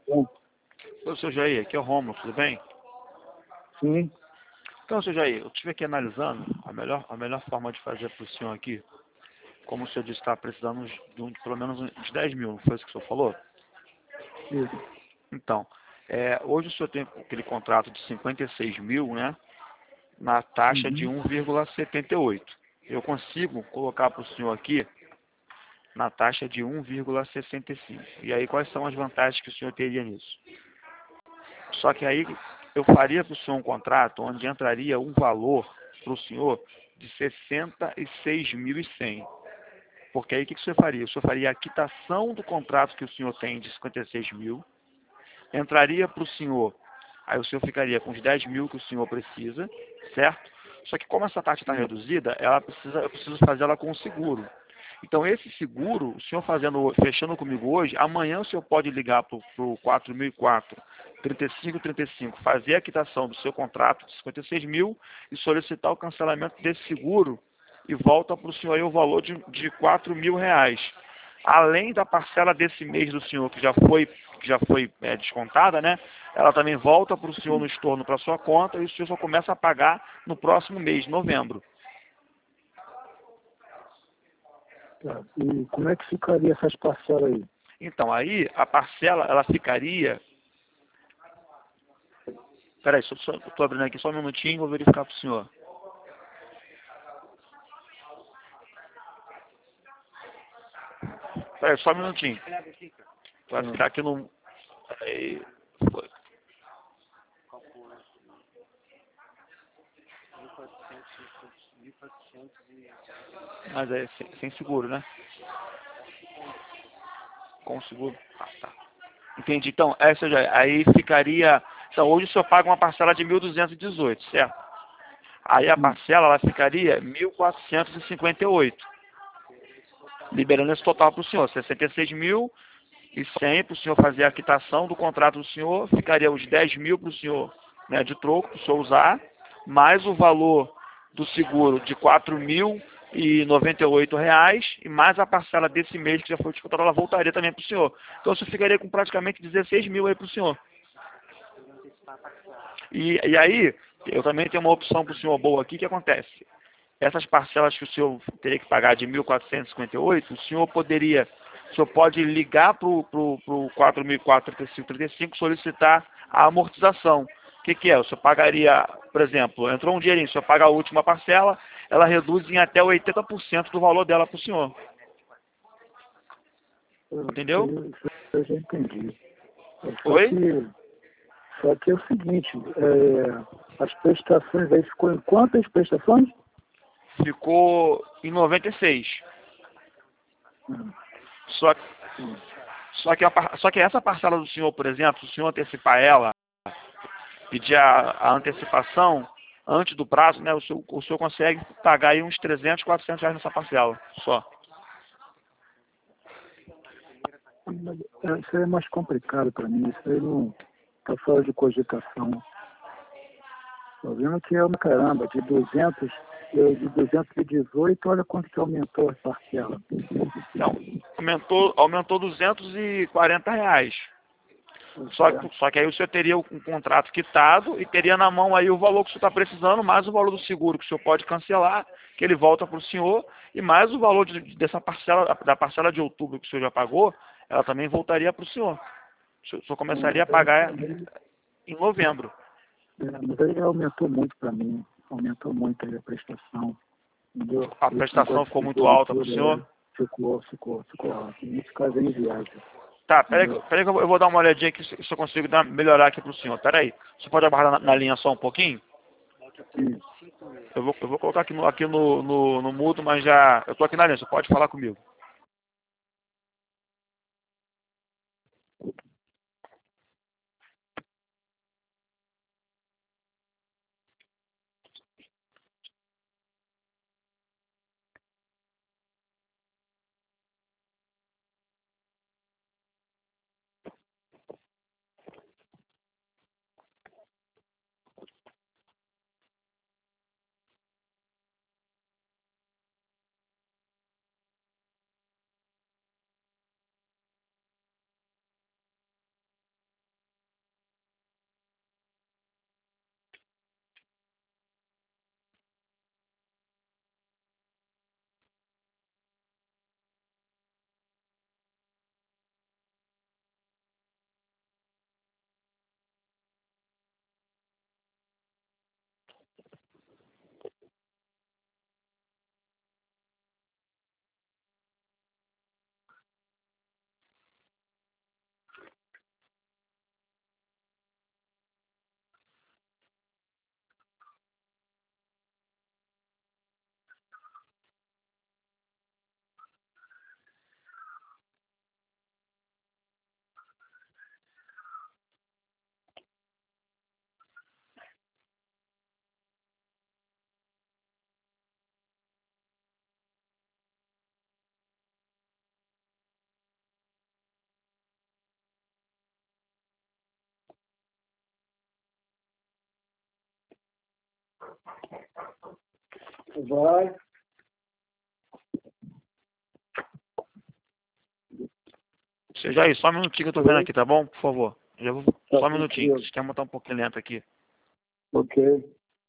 Bom, Oi, seu Jair, aqui é o Rômulo, tudo bem? sim. Então, seu Jair, eu estive aqui analisando a melhor forma de fazer para o senhor aqui, como o senhor disse, está precisando de pelo menos uns 10 mil, não foi isso que o senhor falou? Isso. Então, hoje o senhor tem aquele contrato de 56 mil, né, na taxa de Uhum. 1,78. Eu consigo colocar para o senhor aqui na taxa de 1,65. E aí, quais são as vantagens que o senhor teria nisso? Só que aí eu faria para o senhor um contrato onde entraria um valor para o senhor de 66.100. Porque aí o que o senhor faria? O senhor faria a quitação do contrato que o senhor tem de 56 mil, entraria para o senhor, aí o senhor ficaria com os 10 mil que o senhor precisa, certo? Só que como essa taxa está reduzida, eu preciso fazer ela com o seguro. Então esse seguro, o senhor fechando comigo hoje, amanhã o senhor pode ligar para o 4004 3535, fazer a quitação do seu contrato de 56 mil e solicitar o cancelamento desse seguro e volta para o senhor aí o valor de 4 mil reais. Além da parcela desse mês do senhor que já foi descontada, né? Ela também volta para o senhor no estorno para sua conta e o senhor só começa a pagar no próximo mês, novembro. Tá. E como é que ficaria essas parcelas aí? Então, aí a parcela, ela ficaria... Peraí, estou abrindo aqui só um minutinho, vou verificar para o senhor. Peraí, só um minutinho. Vai Ah, ficar aqui no... Aí, foi. Mas é sem seguro, né? Com seguro. Ah, tá. Entendi. Então, essa já, aí ficaria... Então, hoje o senhor paga uma parcela de 1.218, certo? Aí a sim. parcela, ela ficaria 1.458, liberando esse total para o senhor, 66.100 para o senhor fazer a quitação do contrato do senhor, ficaria os 10 mil para o senhor, né, de troco, para o senhor usar, mais o valor do seguro de 4.098 reais, e mais a parcela desse mês que já foi descontada, ela voltaria também para o senhor. Então, você ficaria com praticamente 16 mil aí para o senhor. E aí, eu também tenho uma opção para o senhor boa aqui, que acontece? Essas parcelas que o senhor teria que pagar de 1.458, o senhor pode ligar para o 4.435 solicitar a amortização. O que é? O senhor pagaria, por exemplo, entrou um dinheirinho, o senhor paga a última parcela, ela reduz em até 80% do valor dela para o senhor. Entendeu? Isso eu já entendi. É, Oi? só que é o seguinte, as prestações aí ficou em quantas prestações? Ficou em 96. Hum, Só, sim. só que essa parcela do senhor, por exemplo, se o senhor antecipar ela, pedir a antecipação antes do prazo, né, o senhor consegue pagar aí uns 300, 400 reais nessa parcela, só. Mas, isso aí é mais complicado para mim, isso aí não está fora de cogitação. Estou vendo que é uma caramba, de 218, olha quanto que aumentou a parcela. Então, aumentou 240 reais. Pois Só, é. só que aí o senhor teria um contrato quitado e teria na mão aí o valor que o senhor está precisando, mais o valor do seguro que o senhor pode cancelar, que ele volta para o senhor, e mais o valor dessa parcela, da parcela de outubro que o senhor já pagou, ela também voltaria para o senhor. O senhor começaria a pagar em novembro. Mas aí aumentou muito para mim, aumentou muito aí a prestação, entendeu? A Esse prestação negócio de ficou muito seguro alta para o tudo senhor. ficou alto. Nesse caso aí viagem, Tá, entendeu? peraí que eu vou dar uma olhadinha aqui se eu consigo melhorar aqui para o senhor. Peraí, você pode aguardar na linha só um pouquinho? Sim. Eu vou colocar aqui no mudo, mas já... Eu tô aqui na linha, você pode falar comigo. Vai. Seja aí, só um minutinho que eu tô vendo aqui, tá bom? Por favor. Já vou... Tá Só um minutinho. tranquilo. O sistema tá um pouquinho lento aqui. Ok.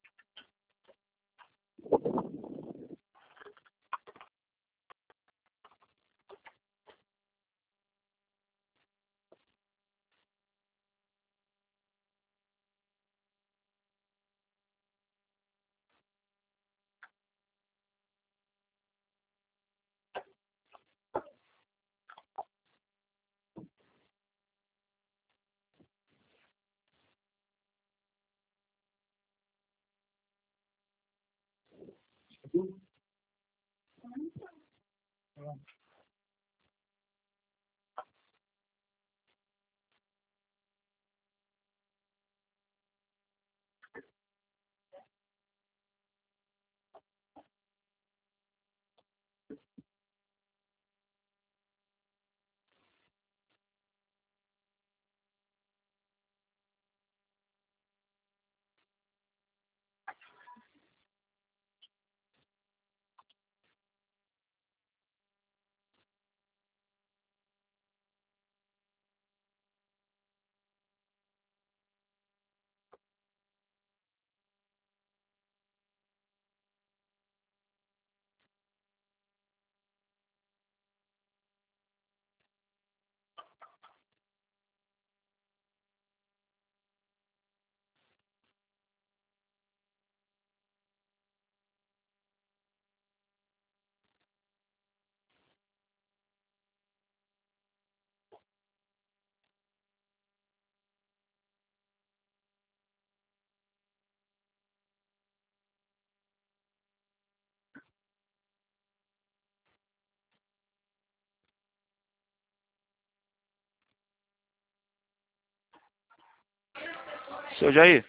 Seu Jair,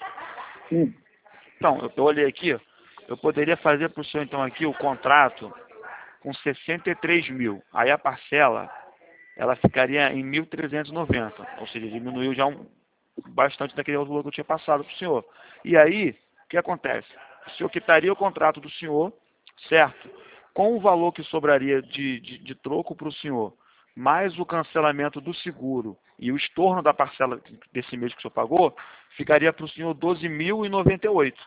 Sim. então, eu olhei aqui, ó, eu poderia fazer para o senhor, então, aqui o contrato com 63 mil. Aí a parcela, ela ficaria em 1.390, ou seja, diminuiu já bastante daquele outro valor que eu tinha passado para o senhor. E aí, o que acontece? O senhor quitaria o contrato do senhor, certo? Com o valor que sobraria de troco para o senhor, mais o cancelamento do seguro e o estorno da parcela desse mês que o senhor pagou, ficaria para o senhor 12.098.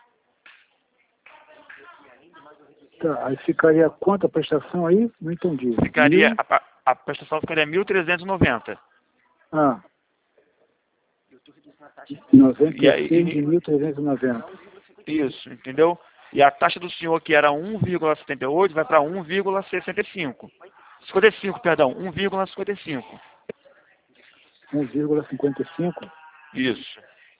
Tá, aí ficaria quanto a prestação aí? Não entendi. Ficaria, a prestação ficaria 1.390. Ah, E aí, 96 de 1.390. isso, entendeu? E a taxa do senhor, que era 1,78, vai para 1,65. 55, perdão, 1,55. 1,55. Isso.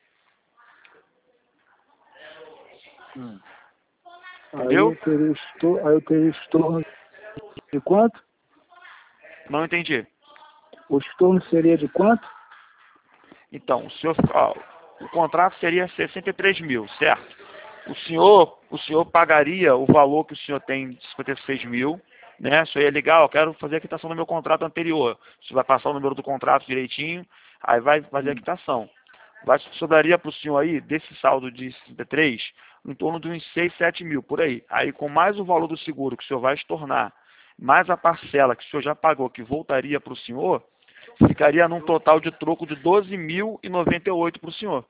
Entendeu? Aí eu teria estorno de quanto? Não entendi. O estorno seria de quanto? Então, o contrato seria 63 mil, certo? O senhor pagaria o valor que o senhor tem de 56 mil, né? O senhor ia ligar, eu quero fazer a quitação do meu contrato anterior. Você vai passar o número do contrato direitinho, aí vai fazer a quitação. Sobraria para o senhor aí, desse saldo de 63, em torno de uns 6, 7 mil, por aí. Aí, com mais o valor do seguro que o senhor vai estornar, mais a parcela que o senhor já pagou, que voltaria para o senhor, ficaria num total de troco de 12.098 para o senhor.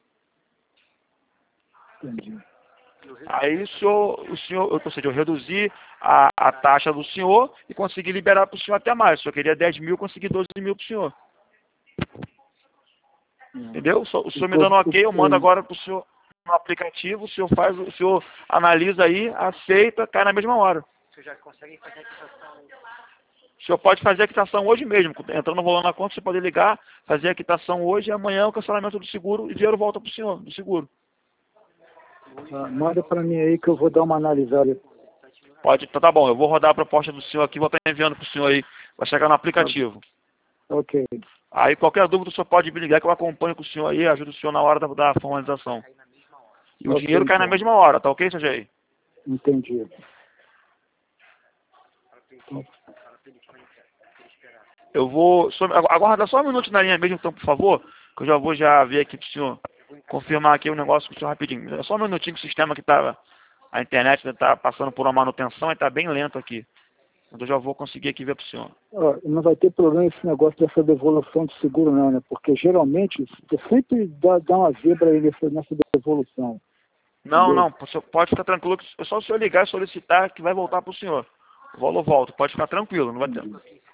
Entendi. Aí ou seja, eu reduzi a taxa do senhor e consegui liberar para o senhor até mais. O senhor queria 10 mil, consegui 12 mil para o senhor. Entendeu? O senhor me dando ok, eu mando agora para o senhor no aplicativo, o senhor analisa aí, aceita, cai na mesma hora. O senhor já consegue fazer a quitação? O senhor pode fazer a quitação hoje mesmo. Entrando no valor na conta, você pode ligar, fazer a quitação hoje e amanhã o cancelamento do seguro e o dinheiro volta para o senhor, do seguro. Manda para mim aí que eu vou dar uma analisada. Pode, então tá bom, eu vou rodar a proposta do senhor aqui, vou estar enviando para o senhor aí, vai chegar no aplicativo. Ok. Aí qualquer dúvida o senhor pode me ligar que eu acompanho com o senhor aí, ajudo o senhor na hora da formalização. E o dinheiro cai na mesma hora, tá ok, seu Jair? Entendi. Eu vou... Aguarda só um minuto na linha mesmo, então, por favor, que eu já vou ver aqui pro senhor, confirmar aqui o negócio com o senhor rapidinho. É só um minutinho que o sistema que tá A internet está passando por uma manutenção e está bem lento aqui. Eu já vou conseguir aqui ver para o senhor. Não vai ter problema esse negócio dessa devolução de seguro não, né? Porque geralmente você sempre dá uma zebra aí nessa devolução. Não, Entendeu? não, o senhor pode ficar tranquilo, que é só o senhor ligar e solicitar que vai voltar para o senhor. O valor volta, pode ficar tranquilo, não vai ter.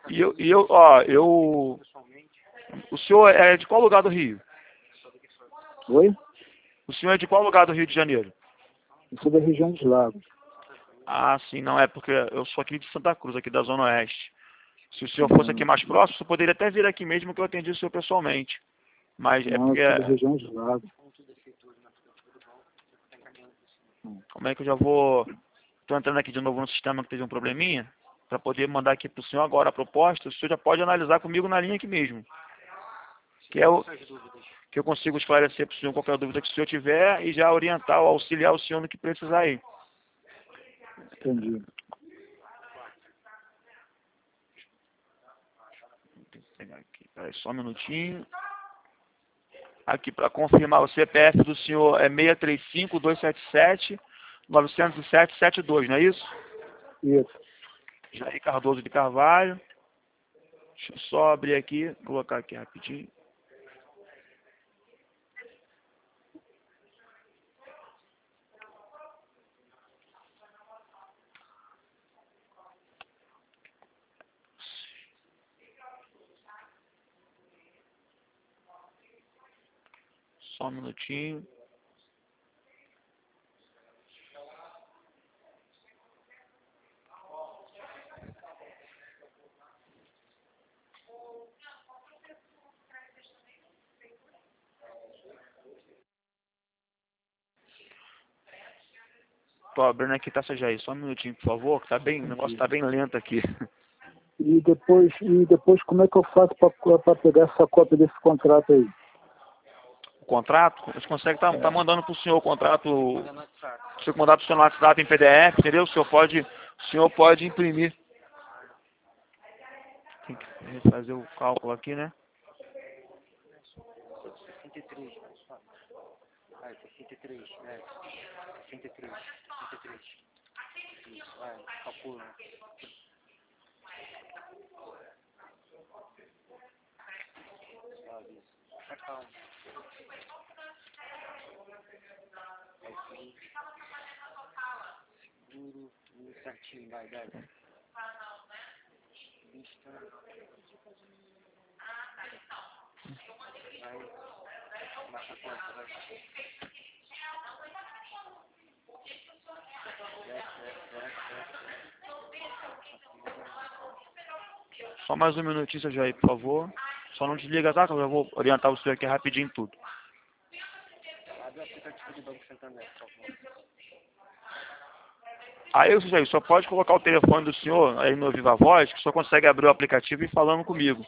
O senhor é de qual lugar do Rio? Oi? O senhor é de qual lugar do Rio de Janeiro? Eu sou da região dos Lagos. Ah, sim, não é porque eu sou aqui de Santa Cruz, aqui da Zona Oeste. Se o senhor fosse aqui mais próximo, você poderia até vir aqui mesmo que eu atendi o senhor pessoalmente. Mas é Não, porque... eu sou da região dos Lagos. Como é que eu já vou... Estou entrando aqui de novo no sistema que teve um probleminha, para poder mandar aqui para o senhor agora a proposta. O senhor já pode analisar comigo na linha aqui mesmo. Que eu consigo esclarecer para o senhor qualquer dúvida que o senhor tiver e já orientar ou auxiliar o senhor no que precisar aí. Entendi. Tem que pegar aqui. Peraí, só um minutinho. Aqui para confirmar, o CPF do senhor é 635-277-907-72, não é isso? Isso. Jair Cardoso de Carvalho. Deixa eu só abrir aqui, colocar aqui rapidinho. Só um minutinho. Tô abrindo aqui, tá, Jair? Só um minutinho, por favor, que tá bem, o negócio tá bem lento aqui. E depois como é que eu faço para pegar essa cópia desse contrato aí? O contrato, a gente consegue tá mandando pro senhor o contrato, se eu mandar pro senhor no WhatsApp em PDF, entendeu? O senhor pode imprimir. Tem que fazer o cálculo aqui, né? 63, vai, 63, né? 63, 63. Isso, vai, calcula. Sabe, tá calmo. Aí, seguro, tudo certinho, vai. Vista. Vai, baixa a conta, vai. Só mais um minutinho, seu Jair, por favor. Só não desliga, tá? Que eu já vou orientar o senhor aqui rapidinho tudo. Abre o aplicativo do Banco Santander, por favor. Aí, seu Jair, só pode colocar o telefone do senhor aí no Viva Voz, que o senhor consegue abrir o aplicativo e ir falando comigo.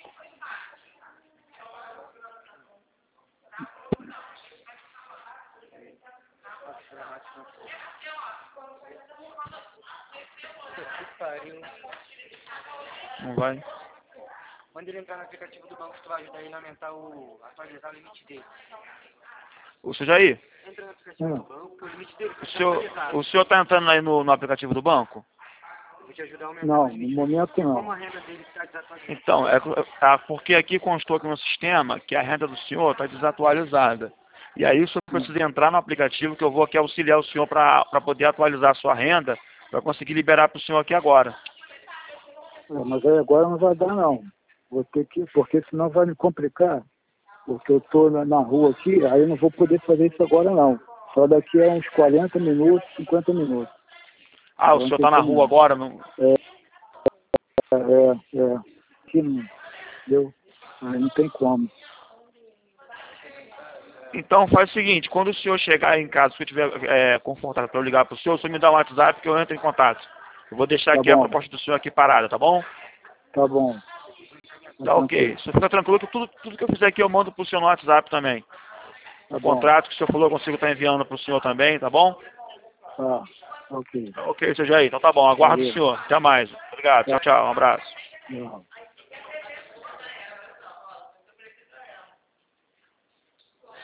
Que pariu. Não vai? Manda ele entrar no aplicativo do banco que tu vai ajudar ele a atualizar o limite dele. O senhor Jair, Entra no aplicativo do banco, o limite dele o senhor tá entrando aí no aplicativo do banco? Eu vou te ajudar a aumentar Não, o limite. no momento não. Como a renda dele está desatualizada. Então, porque aqui constou aqui no sistema que a renda do senhor está desatualizada. E aí o senhor precisa entrar no aplicativo que eu vou aqui auxiliar o senhor para poder atualizar a sua renda, para conseguir liberar para o senhor aqui agora. Mas aí agora não vai dar não. Vou ter que, porque senão vai me complicar. Porque eu estou na rua aqui, aí eu não vou poder fazer isso agora não. Só daqui a uns 40 minutos, 50 minutos. Ah, o senhor está na rua agora? Não... Que não deu. Aí não tem como. Então faz o seguinte, quando o senhor chegar em casa, se eu estiver confortável para eu ligar para o senhor me dá um WhatsApp que eu entro em contato. Eu vou deixar aqui a proposta do senhor aqui parada, tá bom? Tá bom. Tá ok. O senhor fica tranquilo que tudo que eu fizer aqui eu mando pro senhor no WhatsApp também. Tá O bom. contrato que o senhor falou eu consigo estar enviando pro senhor também, tá bom? Tá, ok. Ok, seu Jair. Então tá bom. Aguardo Valeu. o senhor. Até mais. Obrigado. Tchau, tchau. Um abraço. Não.